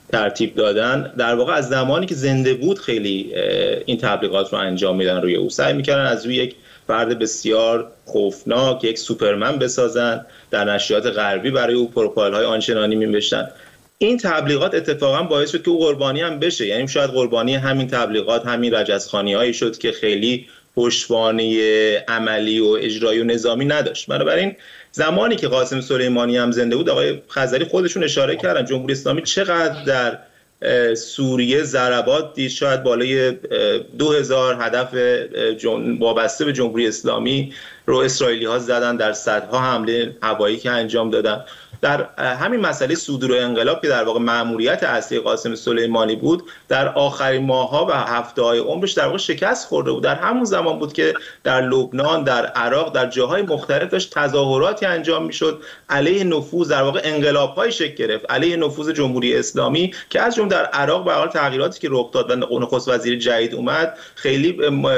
ترتیب دادن، در واقع از زمانی که زنده بود خیلی این تبلیغات رو انجام میدن روی او. سعی میکردن از روی یک فرد بسیار خوفناک، یک سوپرمن بسازن، در نشریات غربی برای او پروپایل های آنچنانی می‌نوشتن. این تبلیغات اتفاقا باعث شد که او قربانی هم بشه، یعنی شاید قربانی همین تبلیغات، همین رجزخوانی‌هایی شد که خیلی پشتوانه عملی و اجرایی و نظامی نداشت. بنابراین زمانی که قاسم سلیمانی هم زنده بود، آقای خزعلی خودشون اشاره کردن جمهوری اسلامی چقدر در سوریه ضربات دید، شاید بالای دو هزار هدف وابسته به جمهوری اسلامی رو اسرائیلی ها زدن، در صدها حمله هوایی که انجام دادن. در همین مسئله صدور انقلاب که در واقع مأموریت اصلی قاسم سلیمانی بود، در آخرین ماه‌ها و هفته‌های عمرش در واقع شکست خورده بود. در همون زمان بود که در لبنان، در عراق، در جاهای مختلف داشت تظاهراتی انجام میشد علیه نفوذ، در واقع انقلاب‌های شکل گرفت علیه نفوذ جمهوری اسلامی که از جمله در عراق به حال تغییراتی که رخ داد و نخست وزیر جدید اومد خیلی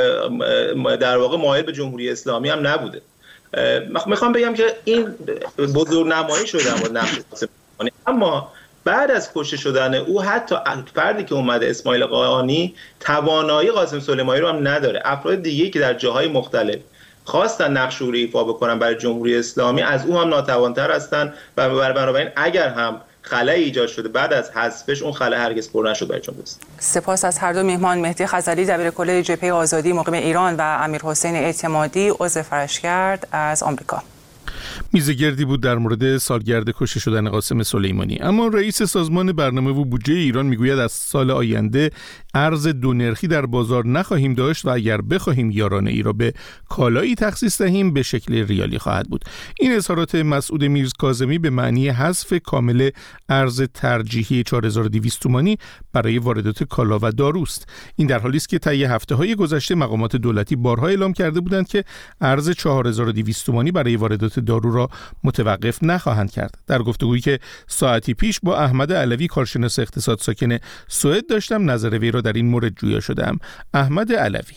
در واقع مایل به جمهوری اسلامی هم نبوده. میخوام بگم که این بزرگنمایی شده اما نقش قاسم سلیمانی، اما بعد از کشته شدن او حتی فردی که اومده اسماعیل قاآنی توانایی قاسم سلیمانی رو هم نداره. افراد دیگه‌ای که در جاهای مختلف خواستن نقش او رو ایفا بکنن برای جمهوری اسلامی از او هم ناتوانتر هستن و بنابراین اگر هم خلایی ایجاد شده بعد از حذفش، اون خلا هرگز پر نشد برای جمهوری اسلامی. سپاس از هر دو میهمان، مهدی خزعلی دبیرکل جبهه آزادی مقیم ایران و امیرحسین اعتمادی عضو فرشگرد از آمریکا. میزگردی بود در مورد سالگرد کشته شدن قاسم سلیمانی. اما رئیس سازمان برنامه و بودجه ایران میگوید از سال آینده ارز دو نرخی در بازار نخواهیم داشت و اگر بخواهیم یارانه ای را به کالایی تخصیص دهیم به شکل ریالی خواهد بود. این اظهارات مسعود میرکاظمی به معنی حذف کامل ارز ترجیحی چهار هزار و دویست تومانی برای واردات کالا و داروست. این در حالی است که طی هفته‌های گذشته مقامات دولتی بارها اعلام کرده بودند که ارز چهار هزار و دویست تومانی برای واردات دارو را متوقف نخواهند کرد. در گفتگویی که ساعتی پیش با احمد علوی کارشناس اقتصاد ساکن سوئد داشتم، نظر وی را در این مورد جویا شدم. احمد علوی: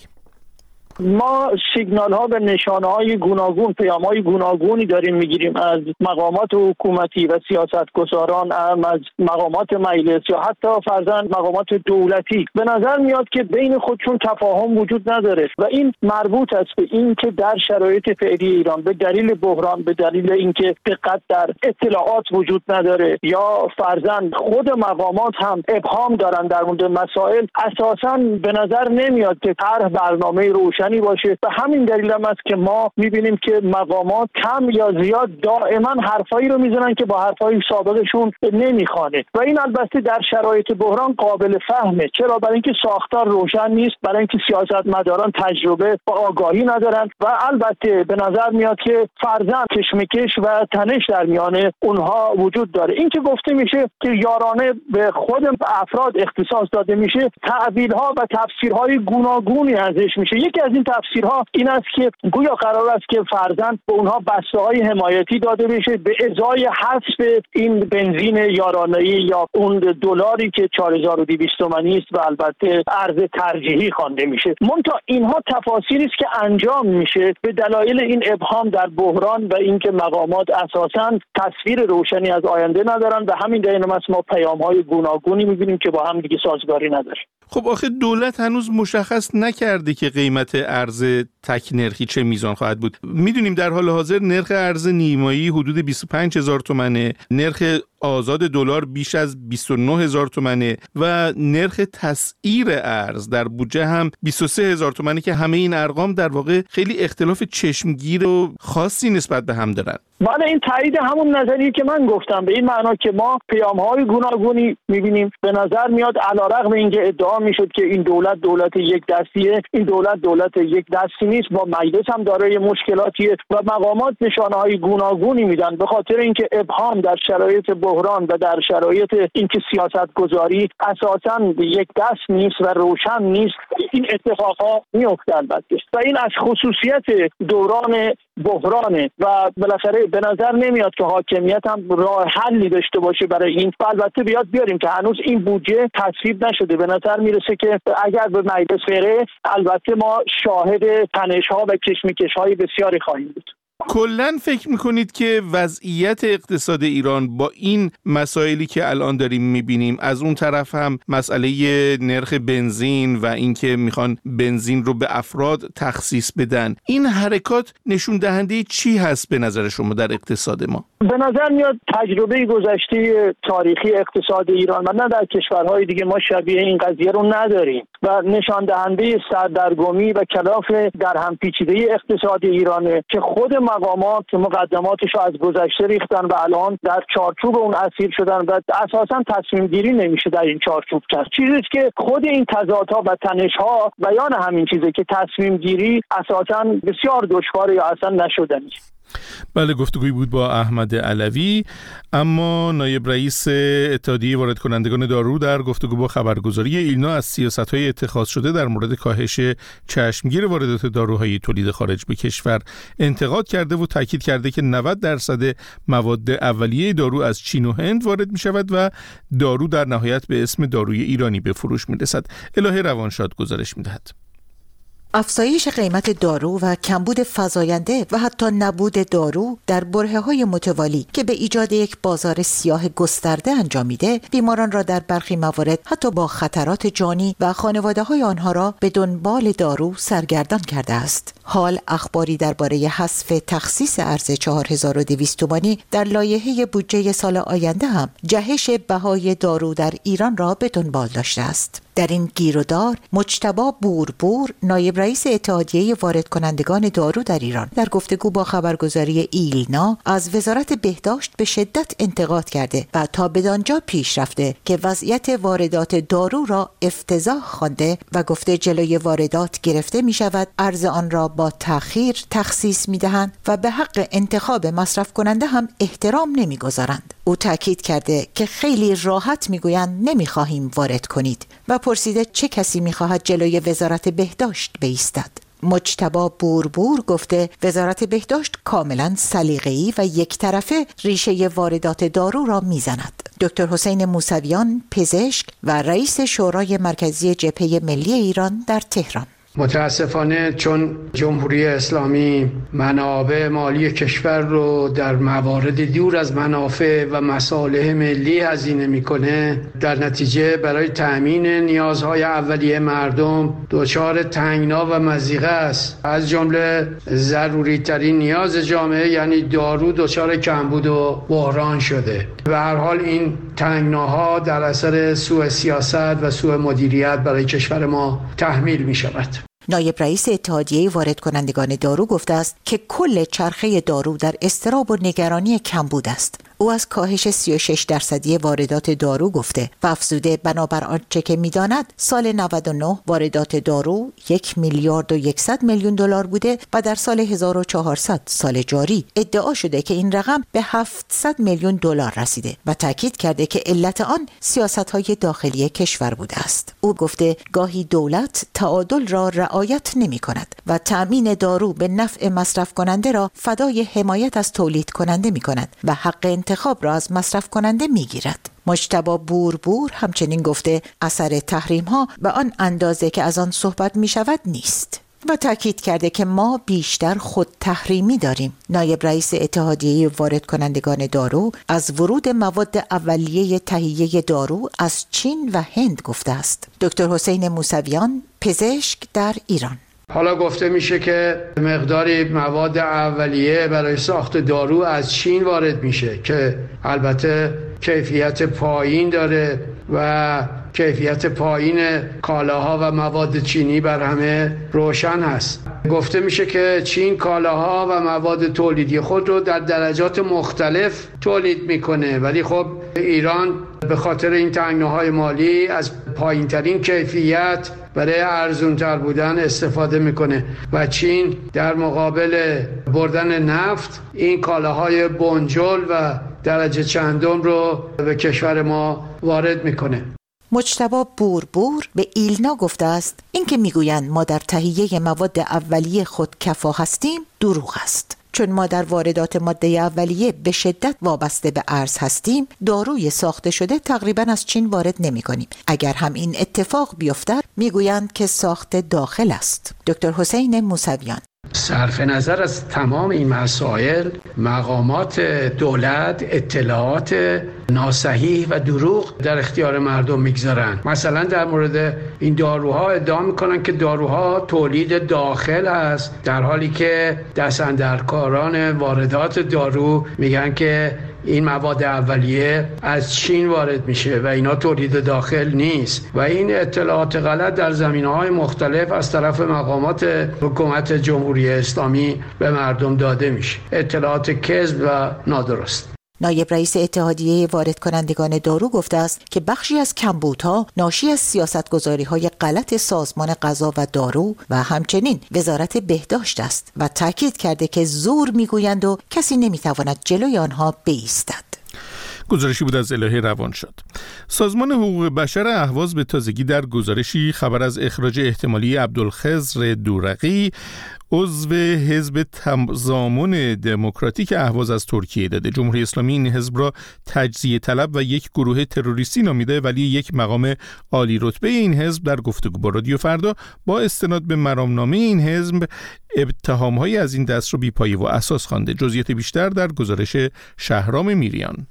ما سیگنال ها به نشانه های گوناگون، پیام های گوناگونی داریم میگیریم از مقامات حکومتی و سیاستگزاران، از مقامات مجلس یا حتی فرضاً مقامات دولتی. به نظر میاد که بین خودشون تفاهم وجود نداره و این مربوط است به این که در شرایط فعلی ایران به دلیل بحران، به دلیل اینکه دقت در اطلاعات وجود نداره یا فرضاً خود مقامات هم ابهام دارن در مورد مسائل، اساساً به نظر نمیاد که طرح برنامه روشن باشه. و همین دلیل هم است که ما میبینیم که مقامات کم یا زیاد دائما حرفایی رو میزنن که با حرفای سابقشون نمیخوانه و این البته در شرایط بحران قابل فهمه. چرا؟ برای اینکه ساختار روشن نیست، برای اینکه سیاستمداران تجربه و آگاهی ندارن و البته به نظر میاد که فرضاً کشمکش و تنش در میان اونها وجود داره. این که گفته میشه که یارانه به خود افراد اختصاص داده میشه، تعبیرها و تفسیرهای گوناگونی ازش میشه. یکی از این تفسیرها این است که گویا قرار است که فرضاً به اونها بسته‌های حمایتی داده بشه به ازای حذف این بنزین یارانه‌ای یا اون دلاری که چهار هزار و دویست تومانی است و البته ارز ترجیحی خوانده میشه. منتها اینها تفاسیری است که انجام میشه به دلایل این ابهام در بحران و اینکه مقامات اساساً تصویر روشنی از آینده ندارن و همین دلیل ما پیام‌های گوناگونی می‌بینیم که با هم دیگه سازگاری نداره. خب آخه دولت هنوز مشخص نکرده که قیمت ارز تک نرخی چه میزان خواهد بود. میدونیم در حال حاضر نرخ ارز نیمایی حدود بیست و پنج هزار تومانه، نرخ آزاد دلار بیش از بیست و نه هزار تومانه و نرخ تسعیر ارز در بودجه هم بیست و سه هزار تومانه که همه این ارقام در واقع خیلی اختلاف چشمگیر و خاصی نسبت به هم دارن. بله، این تایید همون نظری که من گفتم، به این معنا که ما پیام‌های گوناگونی می‌بینیم. به نظر میاد علیرغم اینکه ادعا میشد که این دولت دولت یک دستیه، این دولت دولت یک دستی نیست، با مجلس هم دارای مشکلاتیه و مقامات نشانه‌های گوناگونی میدن به خاطر اینکه ابهام در شرایط بحران و در شرایط اینکه سیاست‌گذاری اساساً یک دست نیست و روشن نیست، این اتفاقات میفته البته و این از خصوصیت دوران بحرانه و بالاخره به نظر نمیاد که حاکمیت هم راه حلی داشته باشه برای این. البته بیاد بیاریم که هنوز این بودجه تصویب نشده. به نظر میرسه که اگر به مجلس بره البته ما شاهد تنش‌ها و کشمکش‌های بسیاری خواهیم بود. کلاً فکر میکنید که وضعیت اقتصاد ایران با این مسائلی که الان داریم میبینیم، از اون طرف هم مسئله نرخ بنزین و اینکه میخوان بنزین رو به افراد تخصیص بدن، این حرکات نشون دهنده چی هست به نظر شما در اقتصاد ما؟ به نظر میاد تجربه گذشته تاریخی اقتصاد ایران و نه در کشورهای دیگه ما شبیه این قضیه رو نداریم و نشان دهنده سردرگمی و کلاف در هم پیچیدگی اقتصاد ایرانه که خود مقامات مقدماتش رو از گذشته ریختن و الان در چارچوب اون اسیر شدن و اساسا تصمیم گیری نمیشه در این چارچوب کرد. چیزی که خود این تضادها و تنش‌ها بیان همین چیزه که تصمیم گیری اساسا بسیار دشواره یا اصلا نشدنی. بله، گفتگوی بود با احمد علوی. اما نایب رئیس اتحادیه وارد کنندگان دارو در گفتگو با خبرگزاری ایلنا از سیاست‌های اتخاذ شده در مورد کاهش چشمگیر واردات داروهای تولید خارج به کشور انتقاد کرده و تاکید کرده که نود درصد مواد اولیه دارو از چین و هند وارد می‌شود و دارو در نهایت به اسم داروی ایرانی به فروش می‌رسد. الهه روانشاد گزارش می‌دهد. افزایش قیمت دارو و کمبود فزاینده و حتی نبود دارو در برهه‌های متوالی که به ایجاد یک بازار سیاه گسترده انجام میده، بیماران را در برخی موارد حتی با خطرات جانی و خانواده‌های آنها را به دنبال دارو سرگردان کرده است. حال اخباری درباره حذف تخصیص ارز چهار هزار و دویست تومانی در لایحه بودجه سال آینده هم جهش بهای دارو در ایران را به دنبال داشته است. در این گیرودار مجتبی بوربور، نایب رئیس اتحادیه وارد کنندگان دارو در ایران، در گفتگو با خبرگزاری ایلنا از وزارت بهداشت به شدت انتقاد کرده و تا بدانجا پیش رفته که وضعیت واردات دارو را افتضاح خوانده و گفته جلوی واردات گرفته می شود، ارز آن را با تأخیر تخصیص می دهند و به حق انتخاب مصرف کننده هم احترام نمی گذارند. او تاکید کرده که خیلی راحت می گویند نمی خواهیم وارد کنید و پرسیده چه کسی می خواهد جلوی وزارت بهداشت بایستد. مجتبی بوربور گفته وزارت بهداشت کاملا سلیقه‌ای و یک طرفه ریشه واردات دارو را میزند. دکتر حسین موسویان، پزشک و رئیس شورای مرکزی جبهه ملی ایران در تهران: متاسفانه چون جمهوری اسلامی منابع مالی کشور رو در موارد دور از منافع و مصالح ملی هزینه میکنه، در نتیجه برای تأمین نیازهای اولیه مردم دچار تنگنا و مضیقه است. از جمله ضروری ترین نیاز جامعه یعنی دارو دچار کمبود و بحران شده. به هر حال این تنگناها در اثر سوء سیاست و سوء مدیریت برای کشور ما تحمیل می شود. نایب رئیس اتحادیه وارد کنندگان دارو گفته است که کل چرخه دارو در اضطراب و نگرانی کمبود است. او از کاهش سی و شش درصدی واردات دارو گفته و افزوده بنابر آنچه که می‌داند سال نود و نه واردات دارو یک میلیارد و صد میلیون دلار بوده و در سال هزار و چهارصد سال جاری ادعا شده که این رقم به هفتصد میلیون دلار رسیده و تاکید کرده که علت آن سیاست‌های داخلی کشور بوده است. او گفته گاهی دولت تعادل را رعایت نمی‌کند و تأمین دارو به نفع مصرف کننده را فدای حمایت از تولید کننده می‌کند و حق انتخاب را از مصرف کننده میگیرد. مجتبی بوربور همچنین گفته اثر تحریم ها به آن اندازه که از آن صحبت می شود نیست و تاکید کرده که ما بیشتر خود تحریمی داریم. نایب رئیس اتحادیه وارد کنندگان دارو از ورود مواد اولیه تهیه دارو از چین و هند گفته است. دکتر حسین موسویان، پزشک در ایران: حالا گفته میشه که مقداری مواد اولیه برای ساخت دارو از چین وارد میشه که البته کیفیت پایین داره و کیفیت پایین کالاها و مواد چینی بر همه روشن هست. گفته میشه که چین کالاها و مواد تولیدی خود رو در درجات مختلف تولید میکنه، ولی خب ایران به خاطر این تنگناهای مالی از پایین ترین کیفیت برای ارزونتر بودن استفاده میکنه و چین در مقابل بردن نفت این کالاهای بنجل و درجه چندم رو به کشور ما وارد میکنه. مجتبی بوربور به ایلنا گفته است اینکه میگویند ما در تهیه مواد اولیه خود کفا هستیم دروغ است، چون ما در واردات ماده اولیه به شدت وابسته به ارز هستیم. داروی ساخته شده تقریبا از چین وارد نمی کنیم. اگر هم این اتفاق بیفتد میگویند که ساخت داخل است. دکتر حسین موسویان: صرف نظر از تمام این مسائل، مقامات دولت اطلاعات ناصحیح و دروغ در اختیار مردم میگذارن. مثلا در مورد این داروها ادعا میکنن که داروها تولید داخل است، در حالی که دستاندرکاران واردات دارو میگن که این مواد اولیه از چین وارد میشه و اینا تولید داخل نیست و این اطلاعات غلط در زمینه‌های مختلف از طرف مقامات حکومت جمهوری اسلامی به مردم داده میشه. اطلاعات کذب و نادرست. نایب رئیس اتحادیه وارد کنندگان دارو گفته است که بخشی از کمبودها ناشی از سیاستگذاری‌های غلط سازمان غذا و دارو و همچنین وزارت بهداشت است و تاکید کرده که زور میگویند و کسی نمیتواند جلوی آنها بایستد. گزارشی بود از الهه روانشاد. سازمان حقوق بشر اهواز به تازگی در گزارشی خبر از اخراج احتمالی عبدالخضر دورقی عضو حزب تضامن دموکراتیک اهواز از ترکیه داده. جمهوری اسلامی این حزب را تجزیه طلب و یک گروه تروریستی نامیده، ولی یک مقام عالی رتبه این حزب در گفتگو با رادیو فردا با استناد به مرامنامه این حزب اتهام‌های از این دست را بی‌پایه و اساس خوانده. جزئیات بیشتر در گزارش شهرام میریان.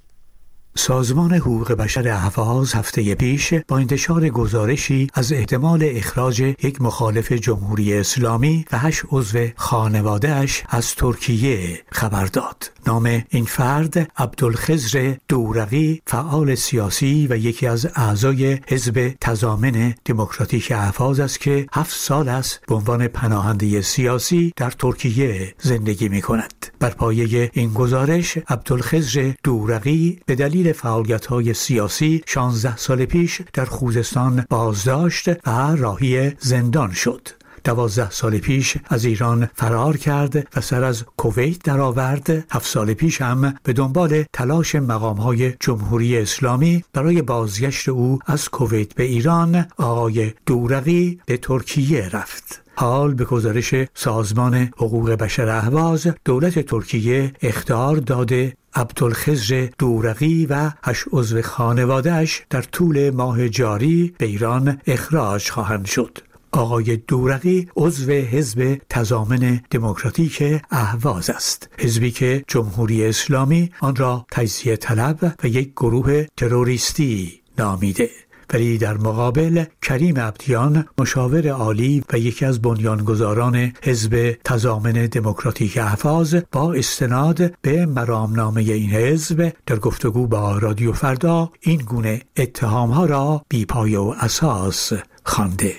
سازمان حقوق بشر اهواز هفته پیش با انتشار گزارشی از احتمال اخراج یک مخالف جمهوری اسلامی و هشت عضو خانواده‌اش از ترکیه خبر داد. نام این فرد عبدالخضر دورقی فعال سیاسی و یکی از اعضای حزب تضامن دموکراتیک اهواز است که هفت سال است به عنوان پناهنده سیاسی در ترکیه زندگی می کند. بر پایه این گزارش عبدالخضر دورقی به دلیل فعالیت‌های سیاسی شانزده سال پیش در خوزستان بازداشت و راهی زندان شد. دوازده سال پیش از ایران فرار کرد و سر از کویت درآورد. هفت سال پیش هم به دنبال تلاش مقام‌های جمهوری اسلامی برای بازگشت او از کویت به ایران، آقای دورقی به ترکیه رفت. حال به گزارش سازمان حقوق بشر اهواز، دولت ترکیه اخطار داده عبدالخضر دورقی و هشت عضو خانواده‌اش در طول ماه جاری به ایران اخراج خواهند شد. آقای دورقی عضو حزب تضامن دموکراتیک اهواز است، حزبی که جمهوری اسلامی آن را تجزیه طلب و یک گروه تروریستی نامیده. ولی در مقابل کریم عبدیان، مشاور عالی و یکی از بنیانگذاران حزب تضامن دموکراتیک اهواز، با استناد به مرامنامه این حزب در گفتگو با رادیو فردا این گونه اتهام‌ها را بی‌پایه و اساس خوانده.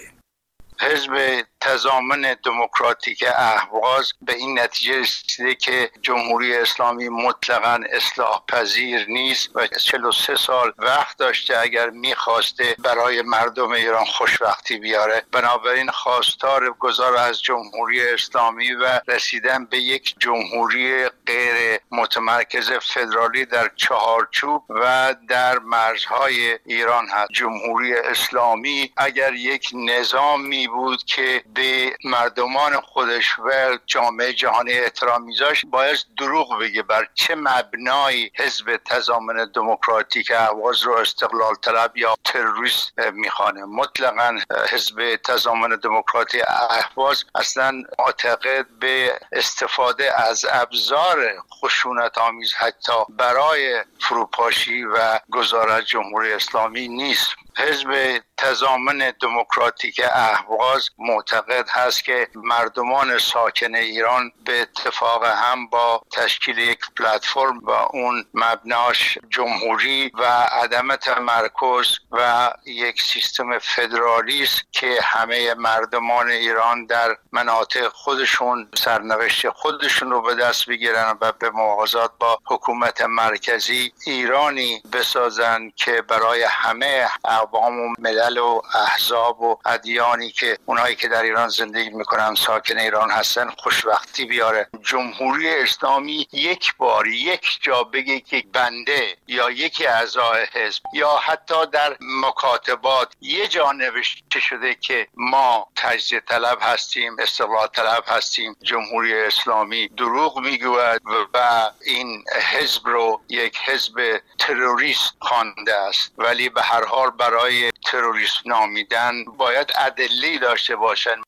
حزب تضامن دموکراتیک اهواز به این نتیجه رسیده که جمهوری اسلامی مطلقاً اصلاح پذیر نیست و چهل و سه سال وقت داشته اگر میخواسته برای مردم ایران خوشبختی بیاره. بنابراین خواستار گذار از جمهوری اسلامی و رسیدن به یک جمهوری غیر متمرکز فدرالی در چهارچوب و در مرزهای ایران هست. جمهوری اسلامی اگر یک نظامی بود که به مردمان خودش و جامعه جهانی احترام میذاشت، باید دروغ بگه بر چه مبنایی حزب تضامن دموکراتیک اهواز رو استقلال طلب یا تروریست میخوانه. مطلقاً حزب تضامن دموکراتیک اهواز اصلا معتقد به استفاده از ابزار خشونت آمیز حتی برای فروپاشی و گذار از جمهوری اسلامی نیست. حزب تضامن دموکراتیک اهواز معتقد هست که مردمان ساکن ایران به اتفاق هم با تشکیل یک پلتفرم و اون مبناش جمهوری و عدم تمرکز و یک سیستم فدرالی است که همه مردمان ایران در مناطق خودشون سرنوشت خودشون رو به دست بگیرن و به موازات با حکومت مرکزی ایرانی بسازن که برای همه اقوام و ملل و احزاب و ادیانی که اونایی که در ایران زندگی میکنن ساکن ایران هستن خوشبختی بیاره. جمهوری اسلامی یک بار یک جا بگه که بنده یا یکی اعضای حزب یا حتی در مکاتبات یه جا نوشته شده که ما تجزیه طلب هستیم، استقلال طلب هستیم، جمهوری اسلامی دروغ میگوید و این حزب رو یک حزب تروریست خوانده است. ولی به هر حال برای تروریست نامیدن باید ادله‌ای داشته باشن.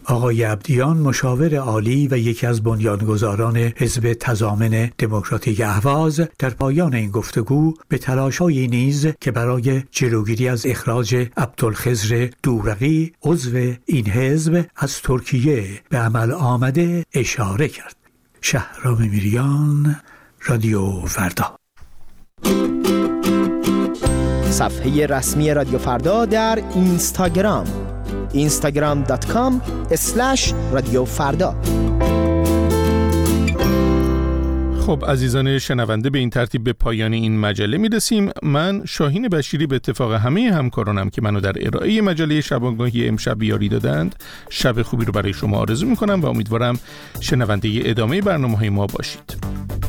آقای عبدیان مشاور عالی و یکی از بنیانگذاران حزب تضامن دموکراتیک اهواز در پایان این گفتگو به تلاش‌هایی نیز که برای جلوگیری از اخراج عبدالخضر دورقی عضو این حزب از ترکیه به عمل آمده اشاره کرد. شهرام میریان، رادیو فردا. صفحه رسمی رادیو فردا در اینستاگرام اینستاگرام دات کام اسلش رادیو فردا. خب عزیزان شنونده، به این ترتیب به پایان این مجله میرسیم. من شاهین بشیری به اتفاق همه همکارانم که منو در ارائه مجله شبانگاهی امشب یاری دادند شب خوبی رو برای شما آرزو میکنم و امیدوارم شنونده ادامه برنامه‌های ما باشید.